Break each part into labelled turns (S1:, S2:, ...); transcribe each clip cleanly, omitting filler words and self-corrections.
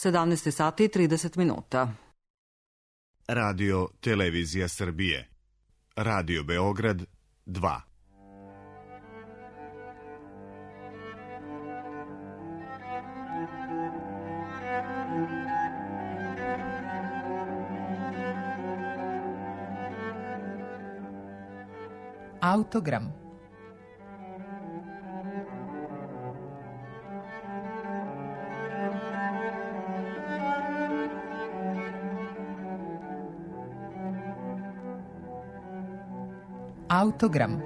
S1: 17 sati i 30 minuta.
S2: Radio Televizija Srbije. Radio Beograd 2.
S3: Autogram. Autogram.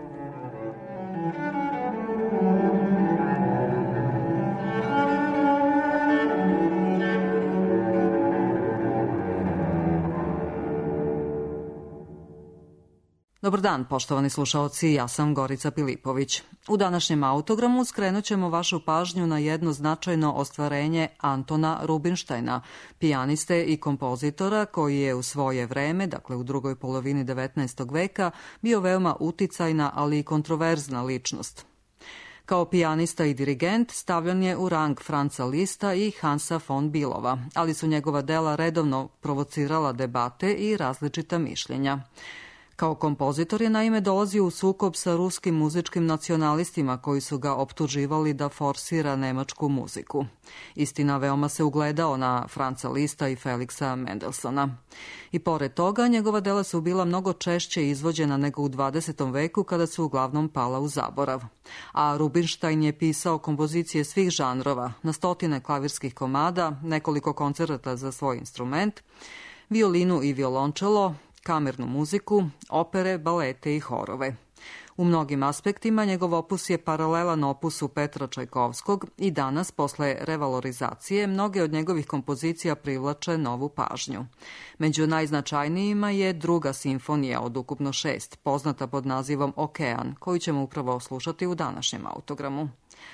S1: Dobar dan, poštovani slušaoci, ja sam Gorica Pilipović. U današnjem autogramu skrenut ćemo vašu pažnju na jedno značajno ostvarenje Antona Rubinštajna, pijaniste i kompozitora koji je u svoje vreme, dakle u drugoj polovini 19. veka, bio veoma uticajna, ali i kontroverzna ličnost. Kao pijanista i dirigent stavljan je u rang Franca Lista i Hansa von Billova, ali su njegova dela redovno provocirala debate i različita mišljenja. Kao kompozitor je naime dolazio u sukob sa ruskim muzičkim nacionalistima koji su ga optuživali da forsira nemačku muziku. Istina, veoma se ugledao na Franca Lista i Felixa Mendelssohna. I pored toga, njegova dela su bila mnogo češće izvođena nego u 20. veku kada su uglavnom pala u zaborav. A Rubinštajn je pisao kompozicije svih žanrova, na stotine klavirskih komada, nekoliko koncerata za svoj instrument, violinu i violončelo, kamernu muziku, opere, balete i horove. U mnogim aspektima njegov opus je paralelan opusu Petra Čajkovskog i danas, posle revalorizacije, mnoge od njegovih kompozicija privlače novu pažnju. Među najznačajnijima je druga simfonija od ukupno 6, poznata pod nazivom Okean, koju ćemo upravo slušati u današnjem autogramu.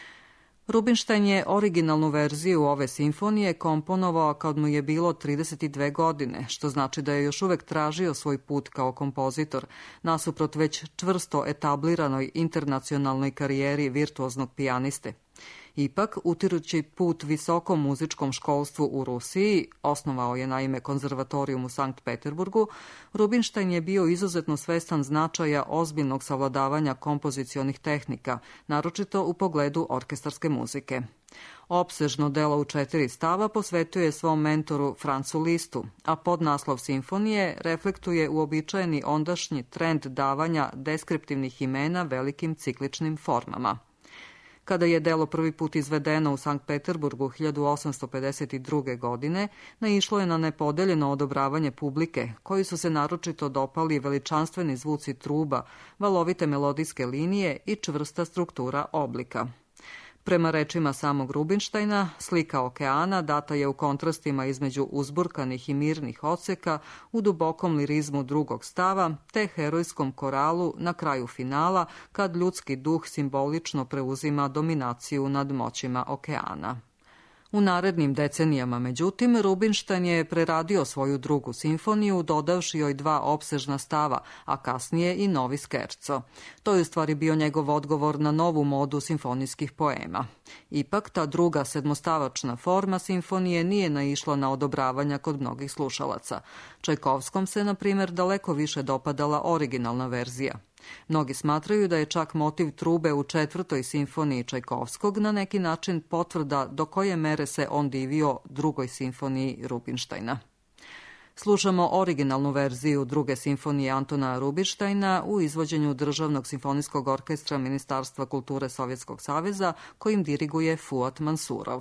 S1: Rubinštajn je originalnu verziju ove simfonije komponovao kad mu je bilo 32 godine, što znači da je još uvek tražio svoj put kao kompozitor, nasuprot već čvrsto etabliranoj internacionalnoj karijeri virtuoznog pijaniste. Ipak, utirući put visokom muzičkom školstvu u Rusiji, osnovao je naime konzervatorijum u Sankt Peterburgu, Rubinštajn je bio izuzetno svestan značaja ozbiljnog savladavanja kompozicionih tehnika, naročito u pogledu orkestarske muzike. Opsežno delo u 4 stava posvetio je svom mentoru Francu Listu, a podnaslov simfonije reflektuje uobičajeni ondašnji trend davanja deskriptivnih imena velikim cikličnim formama. Kada je delo prvi put izvedeno u Sankt Peterburgu 1852. godine, naišlo je na nepodeljeno odobravanje publike, koji su se naročito dopali veličanstveni zvuci truba, valovite melodijske linije i čvrsta struktura oblika. Prema rečima samog Rubinštajna, slika Okeana data je u kontrastima između uzburkanih i mirnih odseka, u dubokom lirizmu drugog stava, te herojskom koralu na kraju finala, kad ljudski duh simbolično preuzima dominaciju nad moćima okeana. U narednim decenijama, međutim, Rubinštajn je preradio svoju drugu simfoniju, dodavši joj 2 opsežna stava, a kasnije i novi skerco. To je u stvari bio njegov odgovor na novu modu simfonijskih poema. Ipak, ta druga sedmostavačna forma simfonije nije naišla na odobravanja kod mnogih slušalaca. Čajkovskom se, na primjer, daleko više dopadala originalna verzija. Mnogi smatraju da je čak motiv trube u 4. simfoniji Čajkovskog na neki način potvrda do koje mere se on divio drugoj simfoniji Rubinštajna. Slušamo originalnu verziju druge simfonije Antona Rubinštajna u izvođenju Državnog simfonijskog orkestra Ministarstva kulture Sovjetskog saveza, kojim diriguje Fuat Mansurov.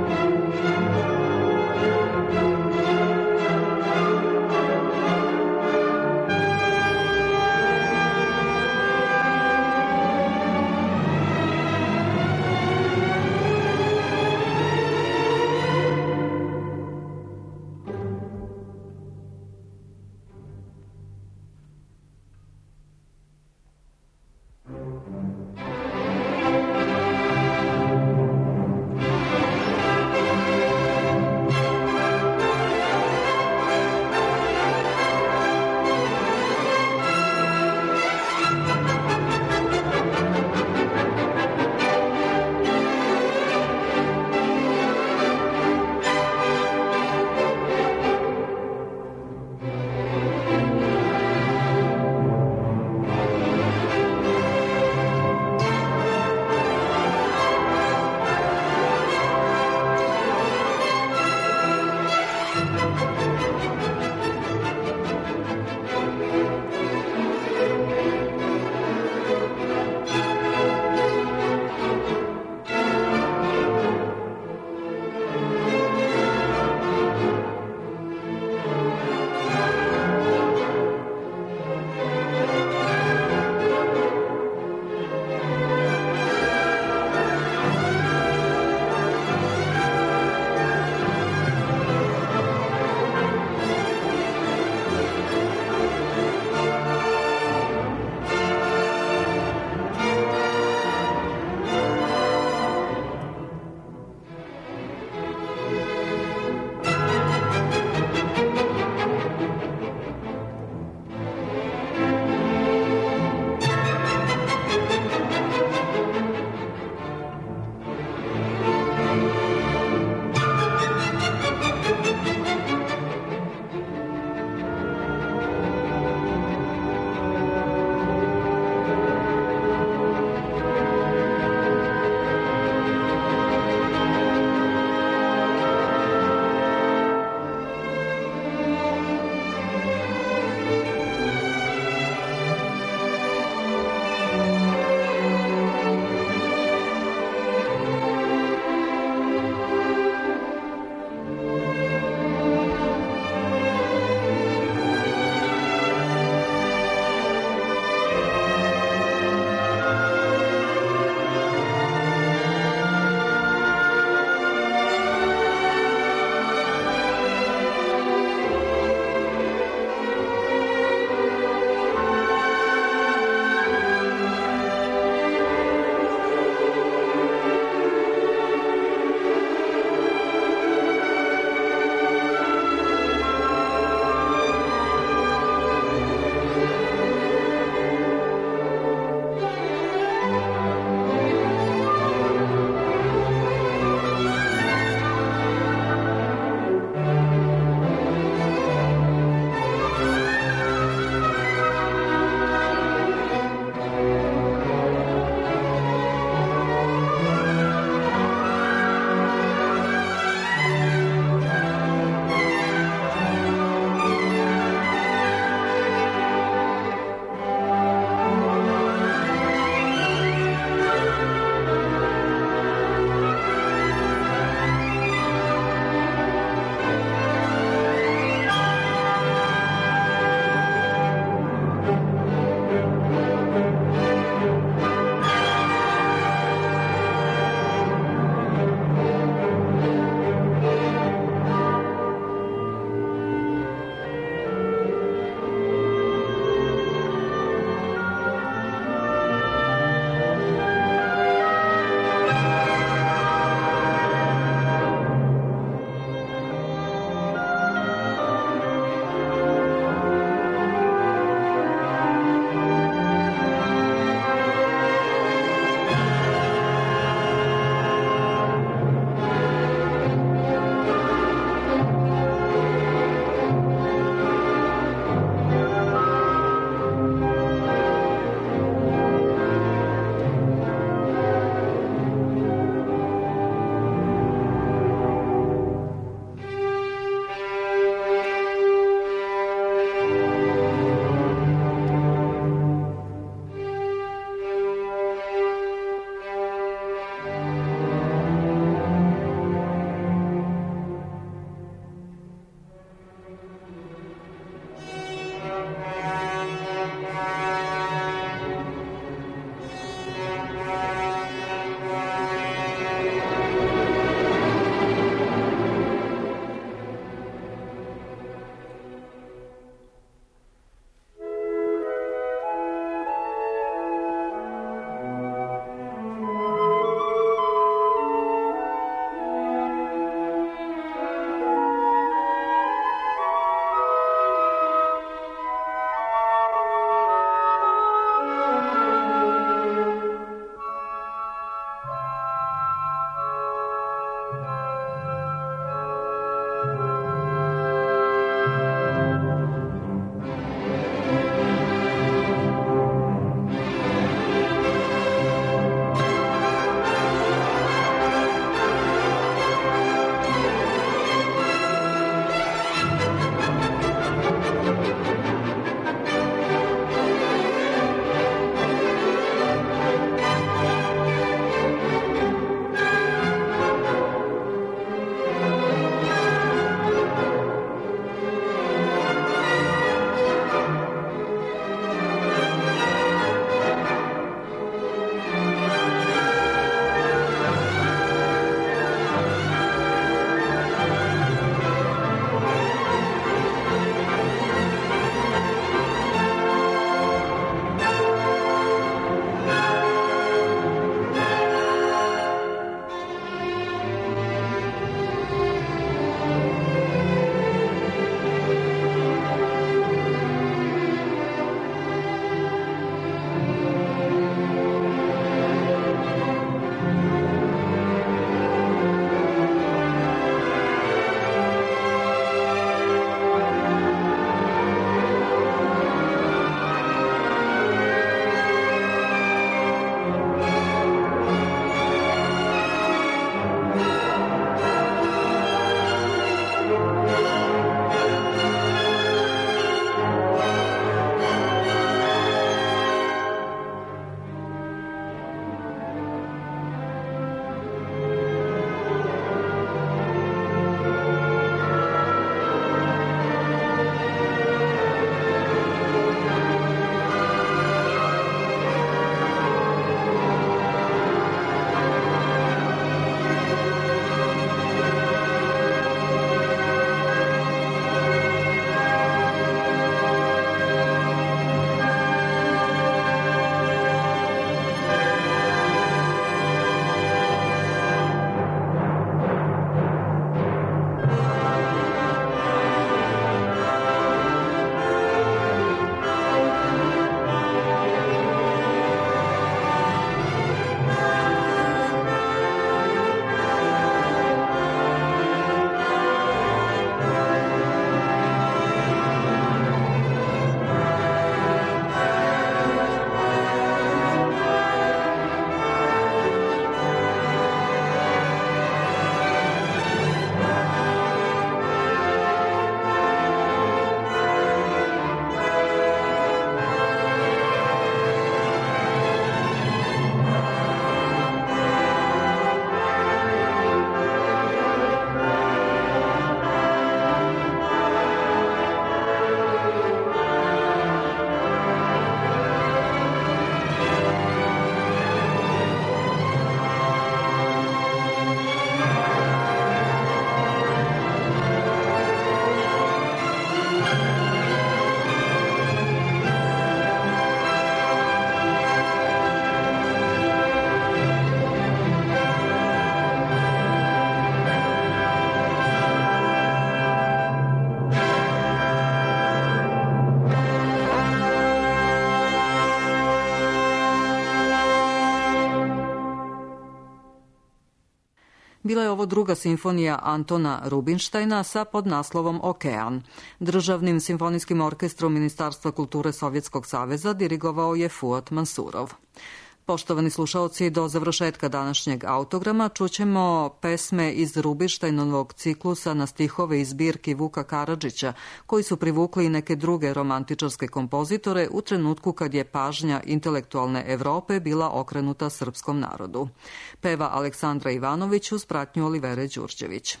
S1: Bila je ovo druga simfonija Antona Rubinštajna sa podnaslovom Okean. Državnim simfonijskim orkestrom Ministarstva kulture Sovjetskog saveza dirigovao je Fuat Mansurov. Poštovani slušaoci, do završetka današnjeg autograma čućemo pesme iz Rubinštajnovog ciklusa na stihove iz zbirki Vuka Karadžića, koji su privukli i neke druge romantičarske kompozitore u trenutku kad je pažnja intelektualne Evrope bila okrenuta srpskom narodu. Peva Aleksandra Ivanović uz pratnju Olivere Đurđević.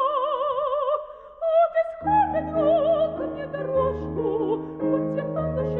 S3: Дорожку, вот я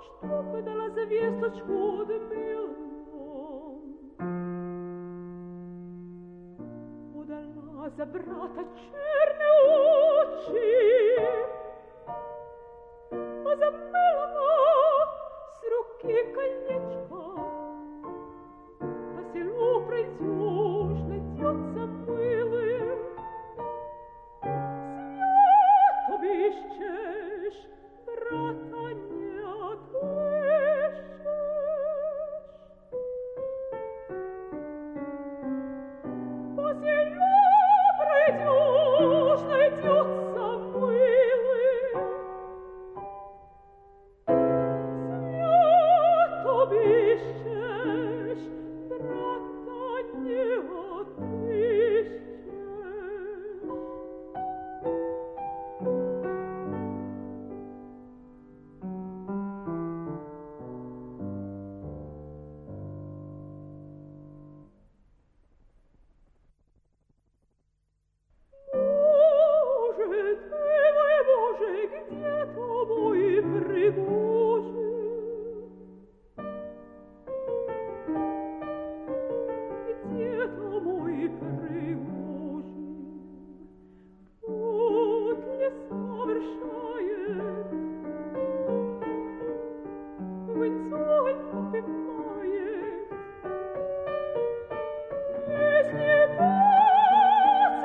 S3: чтобы дала звездочку дымилом. Удала за брата черные очи, а за милого с руки колечко. По селу пройдешь, найдется милый, свят обищешь, брата не отыщешь. По селу пройдешь, найдется милый, свят обищешь, брата не отыщешь. Боже, ты мой Боже, где-то мой пригожий? Где-то мой пригожий? Путь ли совершает, вынцой попивает? Если путь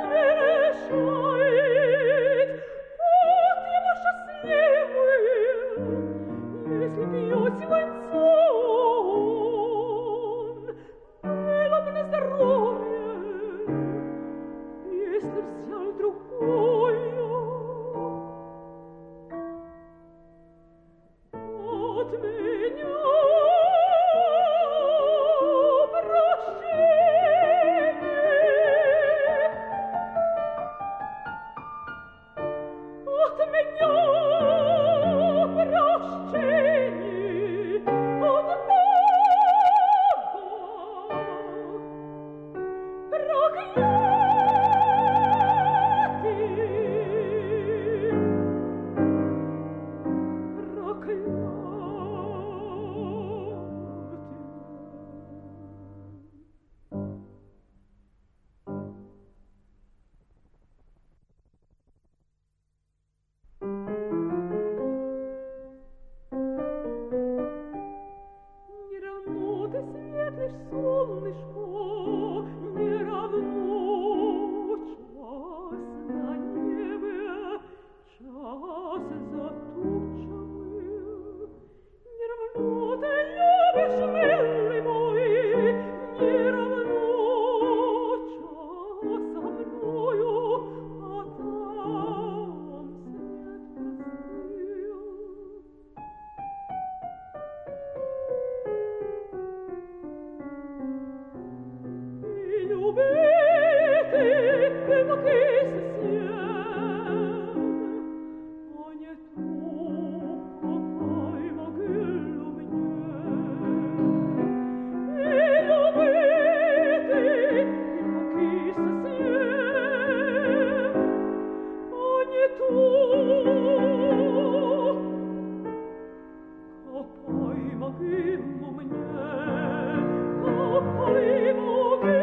S3: совершает, путь его счастливый, если пьете венцон, было бы на здоровье, если взял другую. От меня прощение, от меня прощение, от Бога Не равно ты светлишь, солнышко, не равно час на небе, час за тучами. Не равно ты любишь, милый мой, не равно час со мною, а там свет пустил. И любите, поки совсем, а не то, копай могилу мне. И любите, поки совсем, а не то, копай могилу мне, копай могилу мне.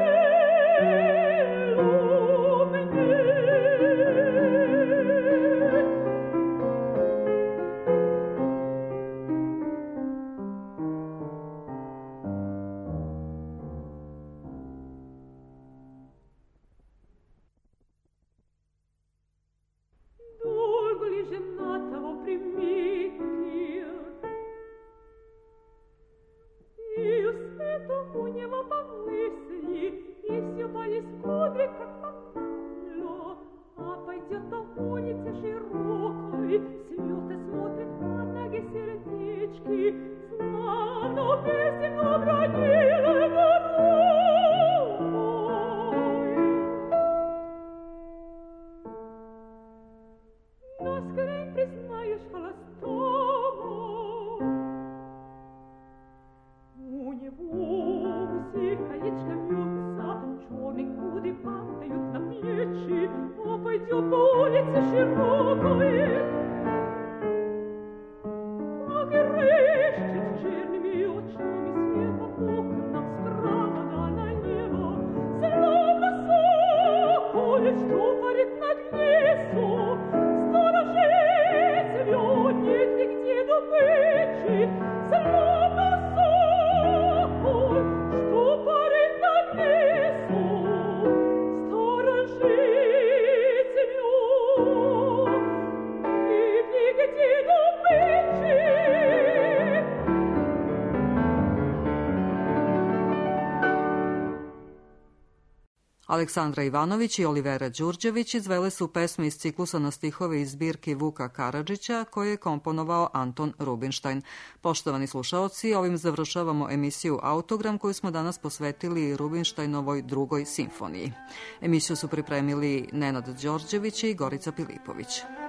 S3: Долго ли женатого примите? И свету у него повысли, и все боясь кудри, как попало. А пойдет по улице широкой, смеет и смотрит под ноги сердечки, славно песню обронила горой. Но скорей признаешь холостого, у него все колечко бьются, черные куды падают на плечи, а пойдет по улице широкой, как и рысь
S1: Aleksandra Ivanović i Olivera Đurđević izvele su pesme iz ciklusa na stihove iz zbirki Vuka Karadžića koje je komponovao Anton Rubinštajn. Poštovani slušaoci, ovim završavamo emisiju Autogram koju smo danas posvetili Rubinštajnovoj drugoj simfoniji. Emisiju su pripremili Nenad Đorđević i Gorica Pilipović.